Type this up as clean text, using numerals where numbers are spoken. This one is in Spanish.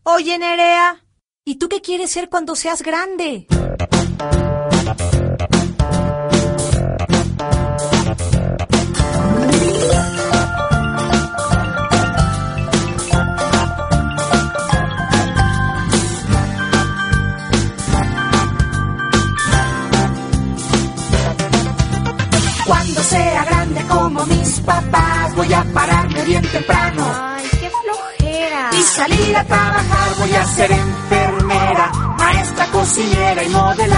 Oye, Nerea, ¿y tú qué quieres ser cuando seas grande? Cuando sea grande como mis papás, voy a pararme bien temprano. Ay, qué flojera. Y salir a trabajar, voy a ser enfermera, maestra, cocinera y modelar.